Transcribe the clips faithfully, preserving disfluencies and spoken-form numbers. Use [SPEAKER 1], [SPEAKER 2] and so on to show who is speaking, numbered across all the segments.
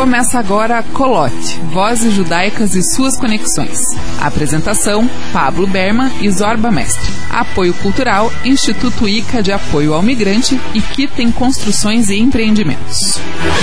[SPEAKER 1] Começa agora Colote, Vozes Judaicas e suas conexões. Apresentação, Pablo Berman e Zorba Mestre. Apoio cultural, Instituto Ica de Apoio ao Migrante e Kitten Construções e Empreendimentos.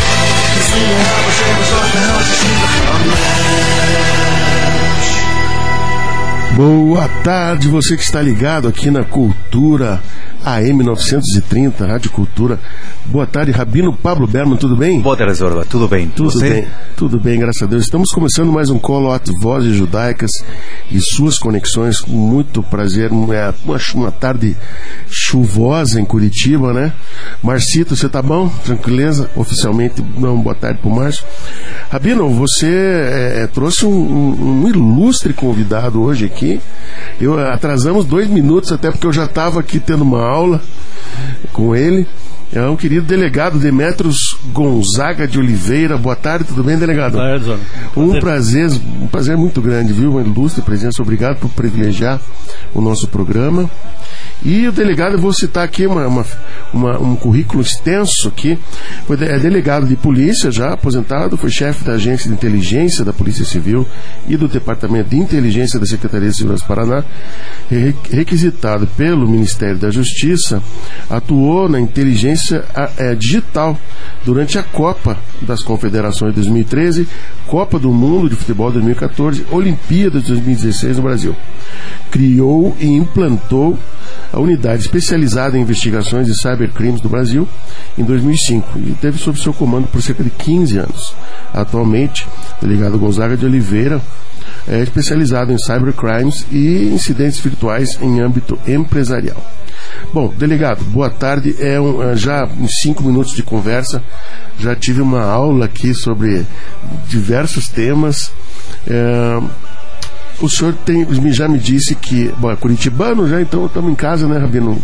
[SPEAKER 2] Boa tarde, você que está ligado aqui na Cultura A M novecentos e trinta, Rádio Cultura. Boa tarde, Rabino Pablo Berman, tudo bem?
[SPEAKER 3] Boa tarde, Zorba, tudo bem?
[SPEAKER 2] Tudo
[SPEAKER 3] você?
[SPEAKER 2] bem, tudo bem, graças a Deus. Estamos começando mais um Colote, Vozes Judaicas e suas conexões. Muito prazer, é uma, uma tarde chuvosa em Curitiba, né? Marcito, você tá bom? Tranquileza? Oficialmente, não, boa tarde pro Márcio. Rabino, você é, trouxe um, um, um ilustre convidado hoje aqui. Eu, atrasamos dois minutos, até porque eu já estava aqui tendo uma aula com ele. É um querido delegado Demetrios Gonzaga de Oliveira. Boa tarde, tudo bem, delegado?
[SPEAKER 4] Boa tarde, Zona.
[SPEAKER 2] Um prazer, um prazer muito grande, viu? Uma ilustre presença. Obrigado por privilegiar o nosso programa. E o delegado, eu vou citar aqui uma, uma, uma, um currículo extenso aqui. Foi de, é delegado de polícia já, aposentado, foi chefe da agência de inteligência da Polícia Civil e do Departamento de Inteligência da Secretaria de Segurança do Paraná, re, requisitado pelo Ministério da Justiça, atuou na inteligência a, é, digital durante a Copa das Confederações de dois mil e treze, Copa do Mundo de Futebol de dois mil e quatorze, Olimpíadas de dois mil e dezesseis no Brasil. Criou e implantou a unidade especializada em investigações de cybercrimes do Brasil em dois mil e cinco e teve sob seu comando por cerca de quinze anos. Atualmente, o delegado Gonzaga de Oliveira é especializado em cybercrimes e incidentes virtuais em âmbito empresarial. Bom, delegado, boa tarde. É um, já em cinco minutos de conversa, já tive uma aula aqui sobre diversos temas. É, O senhor tem, já me disse que, bom, é curitibano já, então estamos em casa, né, Rabino?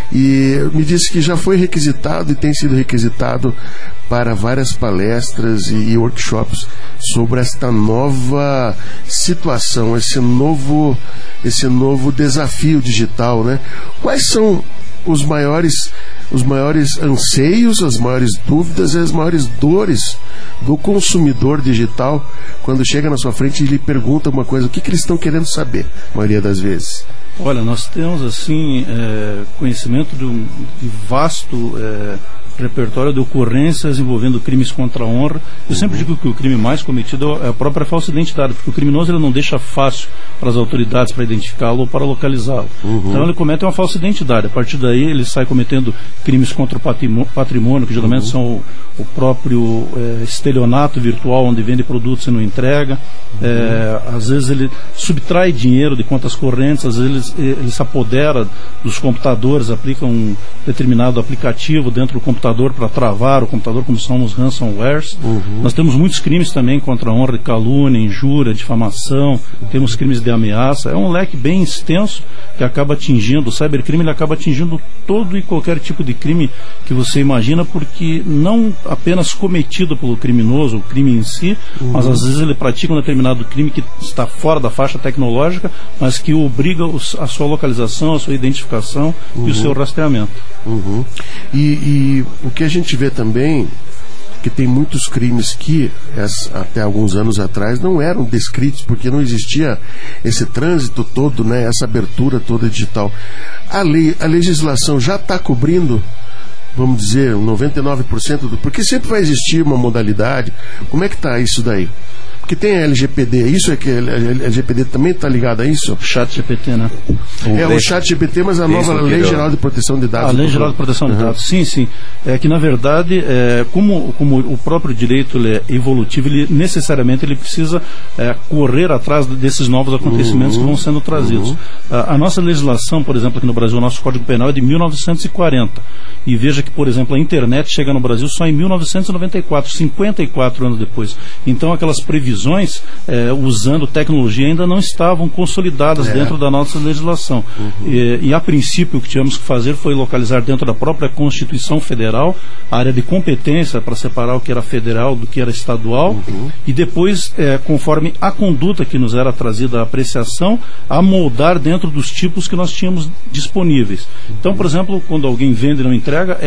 [SPEAKER 2] E me disse que já foi requisitado e tem sido requisitado para várias palestras e, e workshops sobre esta nova situação, esse novo, esse novo desafio digital, né? Quais são os maiores, os maiores anseios, as maiores dúvidas e as maiores dores do consumidor digital quando chega na sua frente e lhe pergunta uma coisa, o que, que eles estão querendo saber, a maioria das vezes?
[SPEAKER 4] Olha, nós temos assim é, conhecimento de um de vasto é, repertório de ocorrências envolvendo crimes contra a honra. Eu sempre digo que o crime mais cometido é a própria falsa identidade, porque o criminoso ele não deixa fácil para as autoridades para identificá-lo ou para localizá-lo. Uhum. Então ele comete uma falsa identidade. A partir daí ele sai cometendo crimes contra o patrimônio, que geralmente uhum. são o, o próprio é, estelionato virtual, onde vende produtos e não entrega. Uhum. É, às vezes ele subtrai dinheiro de contas correntes, às vezes ele, ele se apodera dos computadores, aplica um determinado aplicativo dentro do computador para travar o computador, como são os ransomwares. Uhum. Nós temos muitos crimes também contra a honra, de calúnia, injúria, difamação, temos crimes de ameaça. É um leque bem extenso que acaba atingindo, o cybercrime ele acaba atingindo todo e qualquer tipo de crime que você imagina, porque não apenas cometido pelo criminoso, o crime em si, uhum. mas às vezes ele pratica um determinado crime que está fora da faixa tecnológica, mas que obriga os, a sua localização, a sua identificação uhum. e o seu rastreamento.
[SPEAKER 2] Uhum. E, e o que a gente vê também, que tem muitos crimes que até alguns anos atrás não eram descritos, porque não existia esse trânsito todo, né, essa abertura toda digital. A lei, a legislação já está cobrindo, vamos dizer, noventa e nove por cento do... Porque sempre vai existir uma modalidade. Como é que está isso daí? Porque tem a L G P D, isso é que a L G P D também está ligada a isso?
[SPEAKER 4] Chat G P T, né?
[SPEAKER 2] É o Chat G P T, mas a nova Lei Geral de Proteção de Dados.
[SPEAKER 4] A Lei Geral de Proteção de Dados, sim, sim. É que, na verdade, é, como, como o próprio direito ele é evolutivo, ele necessariamente ele precisa é, correr atrás desses novos acontecimentos uhum. que vão sendo trazidos. Uhum. A, a nossa legislação, por exemplo, aqui no Brasil, o nosso Código Penal é de mil novecentos e quarenta. E veja que, por exemplo, a internet chega no Brasil só em mil novecentos e noventa e quatro, cinquenta e quatro anos depois. Então, aquelas previsões É, usando tecnologia ainda não estavam consolidadas é. dentro da nossa legislação. Uhum. E, e a princípio o que tivemos que fazer foi localizar dentro da própria Constituição Federal a área de competência para separar o que era federal do que era estadual uhum. e depois, é, conforme a conduta que nos era trazida à apreciação, a moldar dentro dos tipos que nós tínhamos disponíveis. Então, por exemplo, quando alguém vende e não entrega, é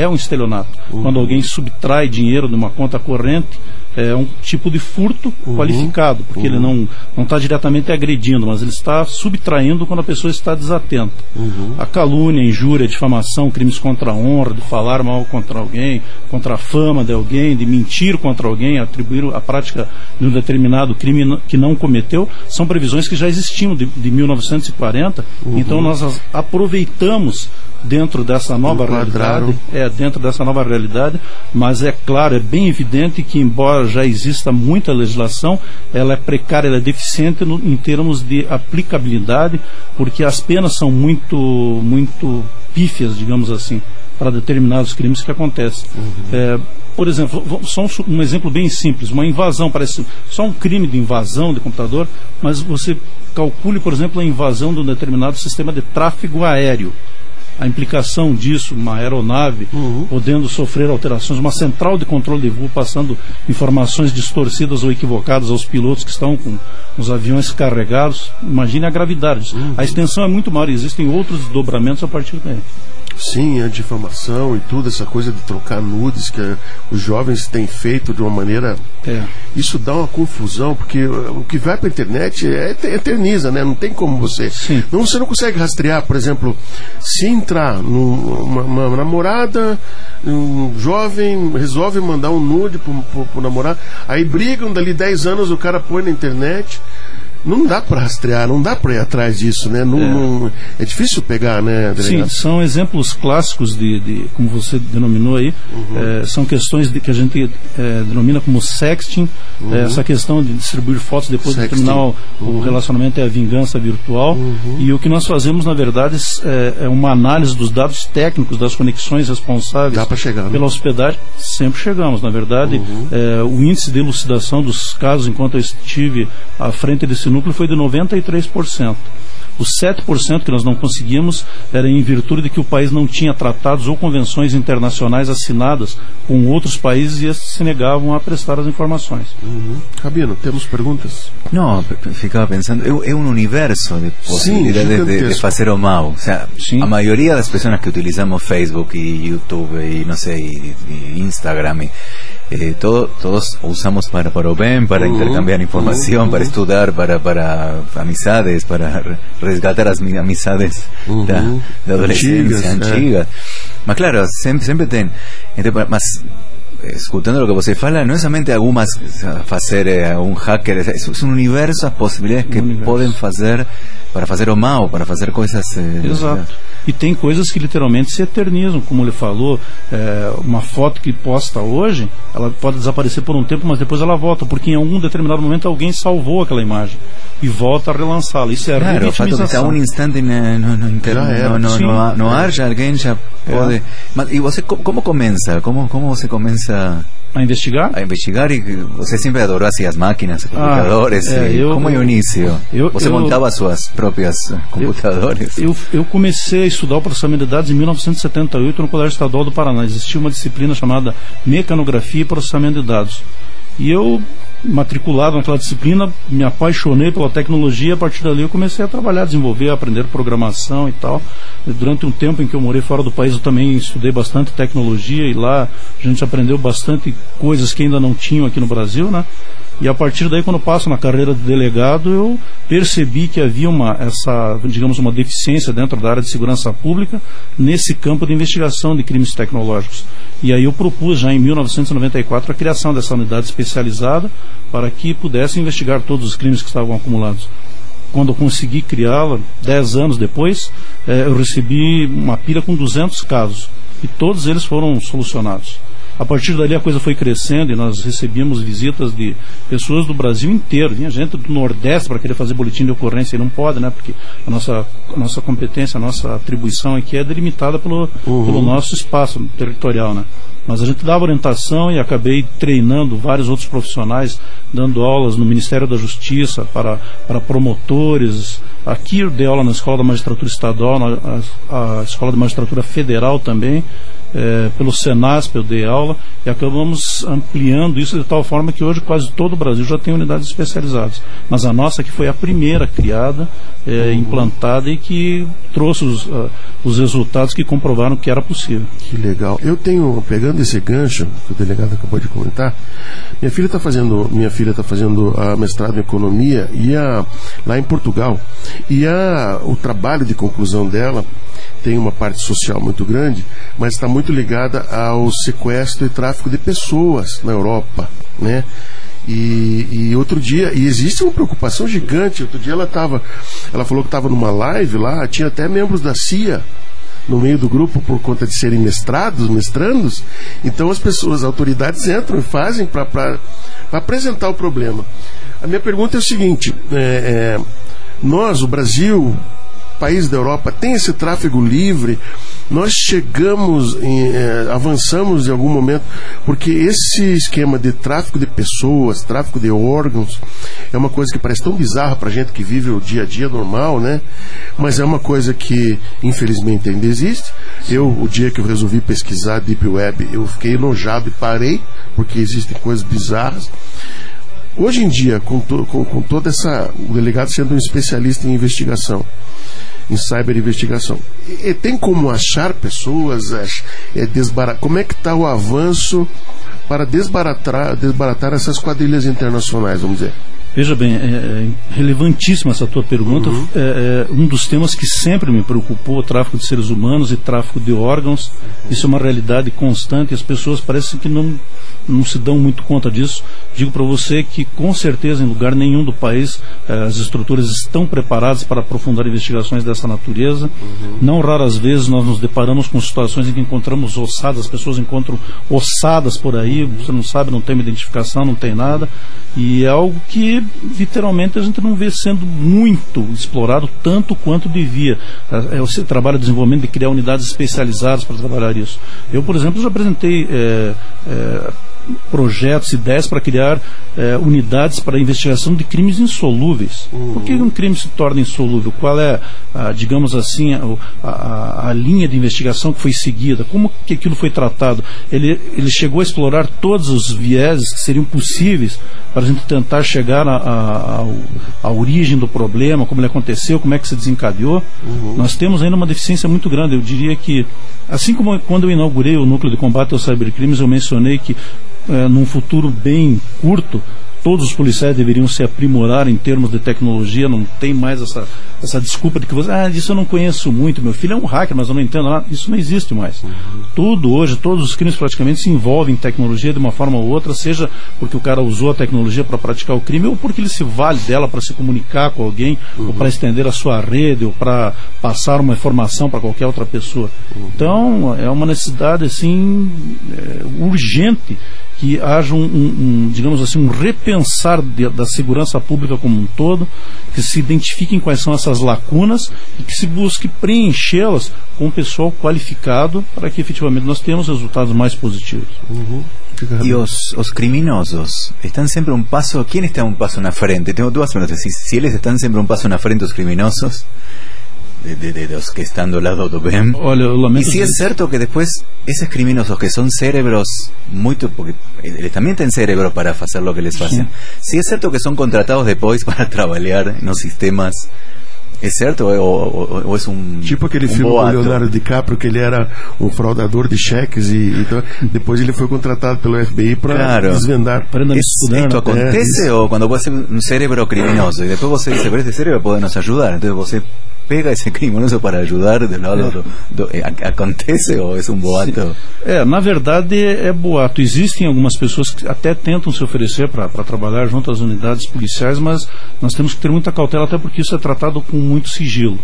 [SPEAKER 4] é um estelionato. Uhum. Quando alguém subtrai dinheiro de uma conta corrente, é um tipo de furto uhum. qualificado, porque uhum. ele não não está diretamente agredindo, mas ele está subtraindo quando a pessoa está desatenta. Uhum. A calúnia, a injúria, a difamação, crimes contra a honra, de falar mal contra alguém, contra a fama de alguém, de mentir contra alguém, atribuir a prática de um determinado crime que não cometeu, são previsões que já existiam de, de mil novecentos e quarenta, uhum. então nós as aproveitamos dentro dessa nova realidade, é, dentro dessa nova realidade, mas é claro, é bem evidente que, embora já exista muita legislação, ela é precária, ela é deficiente no, em termos de aplicabilidade, porque as penas são muito, muito pífias, digamos assim, para determinados crimes que acontecem. Uhum. É, por exemplo, só um, um exemplo bem simples, uma invasão, parece só um crime de invasão de computador, mas você calcule, por exemplo, a invasão de um determinado sistema de tráfego aéreo. A implicação disso, uma aeronave uhum. podendo sofrer alterações, uma central de controle de voo passando informações distorcidas ou equivocadas aos pilotos que estão com os aviões carregados, imagine a gravidade. Uhum. A extensão é muito maior, existem outros desdobramentos a partir daí.
[SPEAKER 2] Sim, a difamação e tudo, essa coisa de trocar nudes que uh, os jovens têm feito de uma maneira... É. Isso dá uma confusão, porque uh, o que vai para a internet é, eterniza, né? Não tem como você...
[SPEAKER 4] Sim.
[SPEAKER 2] Não, você não consegue rastrear, por exemplo, se entrar numa uma namorada, um jovem resolve mandar um nude pro, pro, pro namorado, aí brigam, dali dez anos o cara põe na internet... Não dá para rastrear, não dá para ir atrás disso, né? Não, é. Não, é difícil pegar, né, delegado?
[SPEAKER 4] Sim, são exemplos clássicos de, de como você denominou aí, uhum. é, são questões de, que a gente é, denomina como sexting, uhum. é, essa questão de distribuir fotos depois sexting. de terminar o, uhum. o relacionamento, é a vingança virtual, uhum. e o que nós fazemos, na verdade, é, é uma análise dos dados técnicos, das conexões responsáveis
[SPEAKER 2] dá pra chegar,
[SPEAKER 4] pela
[SPEAKER 2] né?
[SPEAKER 4] hospedagem, sempre chegamos, na verdade, uhum. é, o índice de elucidação dos casos enquanto eu estive à frente desse núcleo foi de noventa e três por cento. Os sete por cento que nós não conseguimos era em virtude de que o país não tinha tratados ou convenções internacionais assinadas com outros países e esses se negavam a prestar as informações.
[SPEAKER 2] Uhum. Rabino, temos perguntas?
[SPEAKER 3] Não, ficava pensando, é, é um universo de possibilidades Sim, de, de fazer o mal. O sea, a maioria das pessoas que utilizamos Facebook e YouTube e não sei, e Instagram, e, eh, todo, todos usamos para, para o bem, para uhum. intercambiar informação, uhum. para estudar, para, para amizades, para resgatar as amizades uhum. da, da adolescência antiga. É. Mas claro, sempre, sempre tem. Então, mas escutando o que você fala, não é somente algumas fazer eh, um hacker, é um universo, as possibilidades que universo. podem fazer para fazer o mal, para fazer coisas. Eh,
[SPEAKER 4] Exato. E tem coisas que literalmente se eternizam, como ele falou, é, uma foto que posta hoje, ela pode desaparecer por um tempo, mas depois ela volta, porque em algum determinado momento alguém salvou aquela imagem e volta a relançá-la. Isso é a
[SPEAKER 3] claro, o fato de estar um instante no, no, no, no, no, no, no ar, já alguém já pode... É. Mas e você, como começa? Como, como você começa...
[SPEAKER 4] A investigar?
[SPEAKER 3] A investigar, e você sempre adorou assim, as máquinas, os computadores. Ah, é, eu, como é o início? Eu, você eu, montava suas próprias computadores?
[SPEAKER 4] Eu, eu comecei a estudar o processamento de dados em mil novecentos e setenta e oito no Colégio Estadual do Paraná. Existia uma disciplina chamada Mecanografia e Processamento de Dados. E eu, matriculado naquela disciplina, me apaixonei pela tecnologia. A partir dali eu comecei a trabalhar, desenvolver, aprender programação e tal. Durante um tempo em que eu morei fora do país, eu também estudei bastante tecnologia, e lá a gente aprendeu bastante coisas que ainda não tinham aqui no Brasil, né? E a partir daí, quando eu passo na carreira de delegado, eu percebi que havia uma, essa, digamos, uma deficiência dentro da área de segurança pública nesse campo de investigação de crimes tecnológicos. E aí eu propus já em mil novecentos e noventa e quatro a criação dessa unidade especializada para que pudesse investigar todos os crimes que estavam acumulados. Quando eu consegui criá-la, dez anos depois, eh, eu recebi uma pilha com duzentos casos, e todos eles foram solucionados. A partir dali a coisa foi crescendo e nós recebíamos visitas de pessoas do Brasil inteiro. Vinha gente do Nordeste para querer fazer boletim de ocorrência, e não pode, né? Porque a nossa, a nossa competência, a nossa atribuição aqui é delimitada pelo, uhum. pelo nosso espaço territorial, né? Mas a gente dava orientação e acabei treinando vários outros profissionais, dando aulas no Ministério da Justiça para, para promotores. Aqui eu dei aula na Escola da Magistratura Estadual, na a, a Escola da Magistratura Federal também. É, pelo Senasp eu dei aula e acabamos ampliando isso de tal forma que hoje quase todo o Brasil já tem unidades especializadas, mas a nossa que foi a primeira criada, é, implantada e que trouxe os, uh, os resultados que comprovaram que era possível.
[SPEAKER 2] Que legal. Eu tenho, pegando esse gancho que o delegado acabou de comentar, minha filha está fazendo minha filha está fazendo a mestrado em economia e a, lá em Portugal, e a, o trabalho de conclusão dela tem uma parte social muito grande, mas está muito ligada ao sequestro e tráfico de pessoas na Europa, né? E, e outro dia, e existe uma preocupação gigante. Outro dia ela estava, ela falou que estava numa live lá, tinha até membros da C I A no meio do grupo por conta de serem mestrados, mestrandos. Então as pessoas, as autoridades entram e fazem para apresentar o problema. A minha pergunta é o seguinte: é, é, nós, o Brasil, país da Europa, tem esse tráfego livre? Nós chegamos, em, eh, avançamos em algum momento, porque esse esquema de tráfico de pessoas, tráfico de órgãos, é uma coisa que parece tão bizarra pra gente que vive o dia a dia normal, né? Mas é uma coisa que, infelizmente, ainda existe. Eu, o dia que eu resolvi pesquisar Deep Web, eu fiquei enojado e parei, porque existem coisas bizarras. Hoje em dia, com, to, com, com toda essa... o delegado sendo um especialista em investigação, em cyberinvestigação, e, e tem como achar pessoas, é, desbaratar, como é que está o avanço para desbaratar, desbaratar essas quadrilhas internacionais, vamos dizer?
[SPEAKER 4] Veja bem, é, é relevantíssima essa tua pergunta. Uhum. É, é um dos temas que sempre me preocupou, o tráfico de seres humanos e tráfico de órgãos. Isso é uma realidade constante e as pessoas parecem que não, não se dão muito conta disso. Digo para você que, com certeza, em lugar nenhum do país, eh, as estruturas estão preparadas para aprofundar investigações dessa natureza. Uhum. Não raras vezes nós nos deparamos com situações em que encontramos ossadas, as pessoas encontram ossadas por aí, você não sabe, não tem uma identificação, não tem nada. E é algo que, literalmente, a gente não vê sendo muito explorado tanto quanto devia. É o trabalho de desenvolvimento de criar unidades especializadas para trabalhar isso. Eu, por exemplo, já apresentei é, é, projetos, ideias para criar é, unidades para investigação de crimes insolúveis. Uhum. Por que um crime se torna insolúvel? Qual é, a, digamos assim, a, a, a linha de investigação que foi seguida? Como que aquilo foi tratado? Ele, ele chegou a explorar todos os vieses que seriam possíveis para a gente tentar chegar à origem do problema, como ele aconteceu, como é que se desencadeou. Uhum. Nós temos ainda uma deficiência muito grande. Eu diria que, assim como quando eu inaugurei o Núcleo de Combate aos Cybercrimes, eu mencionei que é, num futuro bem curto, todos os policiais deveriam se aprimorar em termos de tecnologia. Não tem mais essa, essa desculpa de que você, ah, disso eu não conheço muito, meu filho é um hacker, mas eu não entendo nada. Isso não existe mais. Uhum. Tudo hoje, todos os crimes praticamente se envolvem em tecnologia de uma forma ou outra, seja porque o cara usou a tecnologia para praticar o crime, ou porque ele se vale dela para se comunicar com alguém, uhum. ou para estender a sua rede, ou para passar uma informação para qualquer outra pessoa. Uhum. Então, é uma necessidade assim, é, urgente que haja um, um, um, digamos assim, um repensar de, da segurança pública como um todo, que se identifiquem quais são essas lacunas e que se busque preenchê-las com um pessoal qualificado para que efetivamente nós tenhamos resultados mais positivos.
[SPEAKER 2] Uhum.
[SPEAKER 3] E os, os criminosos estão sempre um passo, quem está um passo na frente? Tenho duas perguntas. Se, se eles estão sempre um passo na frente, os criminosos, De, de, de los que están do lado do bem.
[SPEAKER 4] Olha, eu lamento.
[SPEAKER 3] E se é certo que depois esses criminosos que são cérebros muito, porque eles também têm cérebro para fazer o que eles fazem, se é certo que são contratados depois para trabalhar nos sistemas, é certo ou, ou, ou é um
[SPEAKER 2] tipo aquele
[SPEAKER 3] um
[SPEAKER 2] filme
[SPEAKER 3] boato?
[SPEAKER 2] do Leonardo DiCaprio, que ele era um fraudador de cheques e, e depois ele foi contratado pelo F B I para claro. desvendar.
[SPEAKER 3] Isso acontece é, ou quando você um cérebro criminoso e depois você diz, pero esse cérebro pode nos ajudar, então você pega esse criminoso para ajudar do lado é. do, do, acontece ou é um boato?
[SPEAKER 4] É, na verdade é boato. Existem algumas pessoas que até tentam se oferecer para trabalhar junto às unidades policiais, mas nós temos que ter muita cautela, até porque isso é tratado com muito sigilo.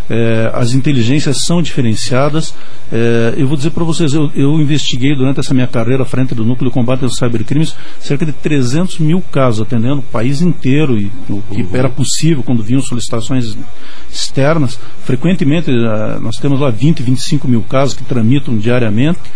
[SPEAKER 4] É, as inteligências são diferenciadas. É, eu vou dizer para vocês, eu, eu investiguei durante essa minha carreira à frente do Núcleo de Combate aos Cybercrimes cerca de trezentos mil casos, atendendo o país inteiro, e o que uhum. era possível quando vinham solicitações externas. Frequentemente uh, nós temos lá vinte, vinte e cinco mil casos que tramitam diariamente.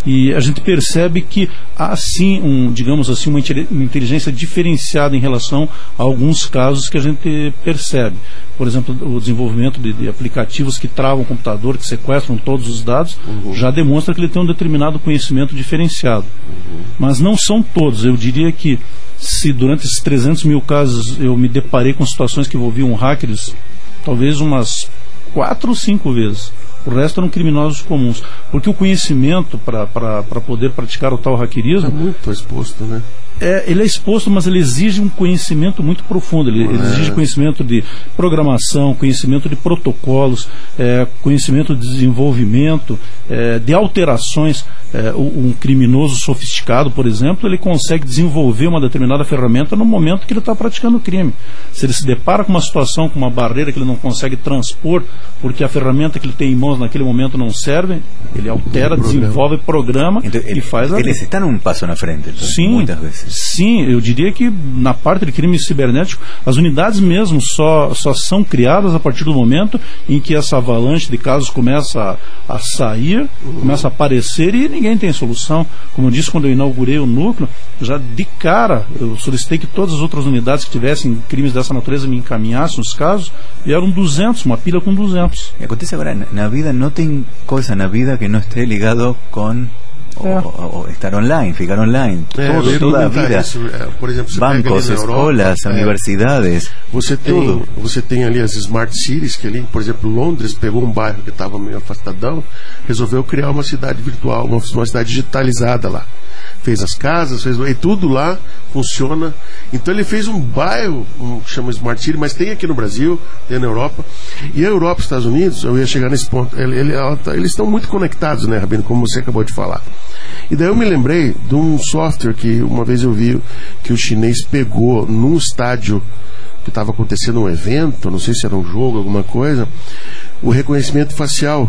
[SPEAKER 4] E a gente percebe que há sim, um, digamos assim, uma inteligência diferenciada em relação a alguns casos que a gente percebe. Por exemplo, o desenvolvimento de, de aplicativos que travam o computador, que sequestram todos os dados, uhum. já demonstra que ele tem um determinado conhecimento diferenciado. Uhum. Mas não são todos. Eu diria que se durante esses trezentos mil casos eu me deparei com situações que envolviam hackers, talvez umas quatro ou cinco vezes. O resto eram criminosos comuns. Porque o conhecimento para poder praticar o tal hackerismo...
[SPEAKER 2] É muito exposto, né?
[SPEAKER 4] É, ele é exposto, mas ele exige um conhecimento muito profundo. Ele, ele exige conhecimento de programação, conhecimento de protocolos, é, conhecimento de desenvolvimento, é, de alterações. É, um criminoso sofisticado, por exemplo, ele consegue desenvolver uma determinada ferramenta no momento que ele está praticando o crime. Se ele se depara com uma situação, com uma barreira que ele não consegue transpor, porque a ferramenta que ele tem em mãos naquele momento não serve, ele altera, desenvolve, programa
[SPEAKER 3] então,
[SPEAKER 4] e
[SPEAKER 3] ele,
[SPEAKER 4] faz a...
[SPEAKER 3] Eles estão um passo na frente, então,
[SPEAKER 4] sim,
[SPEAKER 3] muitas vezes.
[SPEAKER 4] Sim, eu diria que na parte de crime cibernético, as unidades mesmo só, só são criadas a partir do momento em que essa avalanche de casos começa a, a sair, uhum. começa a aparecer e ninguém tem solução. Como eu disse, quando eu inaugurei o núcleo, já de cara eu solicitei que todas as outras unidades que tivessem crimes dessa natureza me encaminhassem os casos, e eram duzentos, uma pilha com duzentos.
[SPEAKER 3] E acontece agora, na vida não tem coisa na vida que não esteja ligado com o, é. o, o estar online, ficar online,
[SPEAKER 2] é,
[SPEAKER 3] todo, toda a vida,
[SPEAKER 2] isso, é, por exemplo, você
[SPEAKER 3] bancos, escolas, é, universidades,
[SPEAKER 2] você tem, tudo. Você tem ali as smart cities, que ali, por exemplo, Londres pegou um bairro que estava meio afastadão, resolveu criar uma cidade virtual, uma, uma cidade digitalizada lá. Fez as casas, fez, e tudo lá funciona. Então ele fez um bairro, um, que chama Smart City, mas tem aqui no Brasil, tem na Europa. E a Europa e os Estados Unidos, eu ia chegar nesse ponto, ele, ele, ela, eles estão muito conectados, né, Rabino, como você acabou de falar. E daí eu me lembrei de um software que uma vez eu vi que o chinês pegou num estádio que estava acontecendo um evento, não sei se era um jogo, alguma coisa, o reconhecimento facial.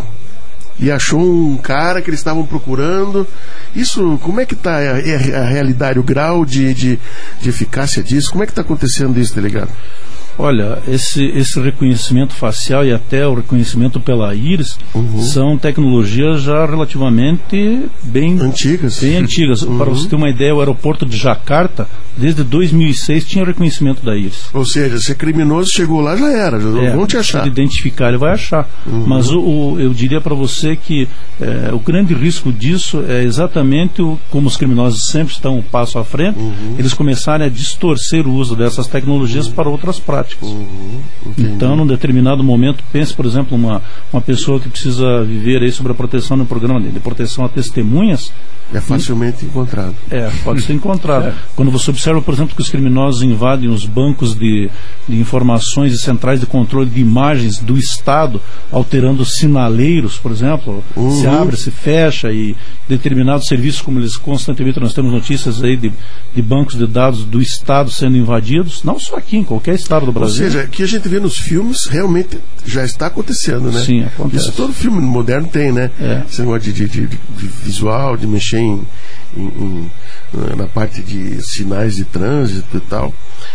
[SPEAKER 2] E achou um cara que eles estavam procurando. Isso, como é que está a, a realidade, o grau de, de, de eficácia disso? Como é que está acontecendo isso, delegado?
[SPEAKER 4] Olha, esse, esse reconhecimento facial e até o reconhecimento pela íris uhum. são tecnologias já relativamente bem
[SPEAKER 2] antigas.
[SPEAKER 4] Bem antigas. Uhum. Para você ter uma ideia, o aeroporto de Jakarta, desde dois mil e seis, tinha reconhecimento da íris.
[SPEAKER 2] Ou seja, se é criminoso, chegou lá, já era, já
[SPEAKER 4] é,
[SPEAKER 2] vão te achar.
[SPEAKER 4] Se ele identificar, ele vai achar. Uhum. Mas o, o, eu diria para você que é, o grande risco disso é exatamente o, como os criminosos sempre estão um passo à frente, uhum. eles começarem a distorcer o uso dessas tecnologias uhum. para outras práticas. Uhum, então, num determinado momento, pense, por exemplo, uma, uma pessoa que precisa viver aí sobre a proteção no programa de proteção a testemunhas.
[SPEAKER 2] É facilmente e, encontrado.
[SPEAKER 4] É, pode ser encontrado. É. Quando você observa, por exemplo, que os criminosos invadem os bancos de, de informações e centrais de controle de imagens do Estado, alterando sinaleiros, por exemplo, uhum. se abre, se fecha, e determinados serviços, como eles constantemente, nós temos notícias aí de, de bancos de dados do Estado sendo invadidos, não só aqui, em qualquer estado do Brasil.
[SPEAKER 2] Ou seja, que a gente vê nos filmes, realmente já está acontecendo, né?
[SPEAKER 4] Sim, acontece.
[SPEAKER 2] Isso todo filme moderno tem, né? É. Esse negócio de, de, de, de visual, de mexer em, em, em, na parte de sinais de trânsito e tal.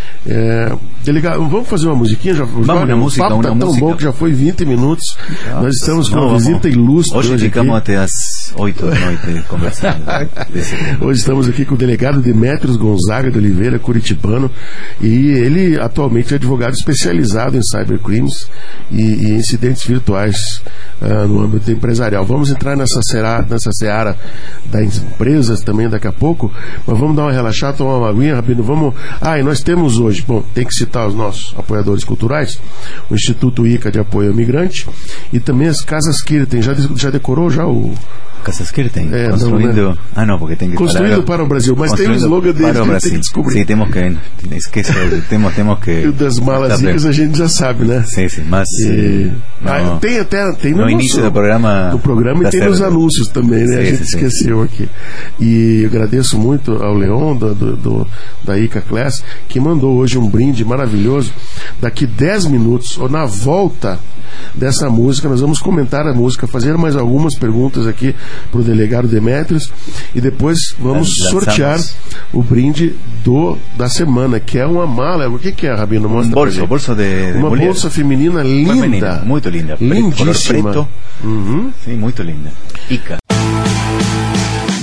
[SPEAKER 2] É, delegado, vamos fazer uma musiquinha? Já,
[SPEAKER 3] vamos já, na música,
[SPEAKER 2] o papo está tão
[SPEAKER 3] música.
[SPEAKER 2] bom que já foi vinte minutos. Ah, Nós estamos com uma vamos. visita ilustre.
[SPEAKER 3] Hoje, hoje ficamos até às oito da noite conversando.
[SPEAKER 2] Hoje estamos aqui com o delegado Demétrios Gonzaga de Oliveira, curitibano, e ele atualmente é advogado especializado em cybercrimes e, e incidentes virtuais uh, no âmbito empresarial. Vamos entrar nessa seara, nessa seara das empresas também daqui a pouco, mas vamos dar uma relaxada, tomar uma aguinha, Rabino. Vamos. Ah, e nós temos hoje, bom, tem que citar os nossos apoiadores culturais, o Instituto I C A de Apoio ao Migrante e também as Casas Kirten. Já, já decorou já o...
[SPEAKER 3] Casas Kirten, é, construindo...
[SPEAKER 2] Não, né?
[SPEAKER 3] Ah, não, porque tem que
[SPEAKER 2] construindo
[SPEAKER 3] falar...
[SPEAKER 2] para o Brasil, mas tem um slogan deles que tem que descobrir.
[SPEAKER 3] Sim, temos que... Esquece, temos, temos que...
[SPEAKER 2] E o das malas ricas a gente já sabe, né?
[SPEAKER 3] Sim, sim, mas...
[SPEAKER 2] E... Não, ah, tem até... Tem no,
[SPEAKER 3] no
[SPEAKER 2] nosso,
[SPEAKER 3] início do programa...
[SPEAKER 2] Do programa e tem nos anúncios também, né? Sim, a gente
[SPEAKER 3] sim,
[SPEAKER 2] esqueceu sim. aqui. E eu agradeço muito ao Leon, do, do, do, da I C A Class, que mandou hoje um brinde maravilhoso. Daqui dez minutos, ou na volta dessa música, nós vamos comentar a música, fazer mais algumas perguntas aqui para o delegado Demétrios e depois vamos sortear o brinde do, da semana, que é uma mala. O que, que é, Rabino?
[SPEAKER 3] Mostra um bolso, bolso de, de
[SPEAKER 2] uma
[SPEAKER 3] mulher.
[SPEAKER 2] bolsa feminina linda. Feminina,
[SPEAKER 3] muito linda.
[SPEAKER 2] Lindíssima.
[SPEAKER 3] Color preto.
[SPEAKER 2] Uhum.
[SPEAKER 3] Sim, muito linda. I C A.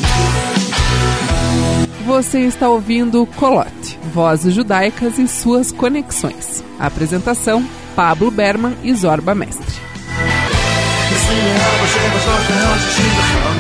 [SPEAKER 1] Você está ouvindo Colote, Vozes Judaicas e Suas Conexões. Apresentação, Pablo Berman e Zorba Mestre.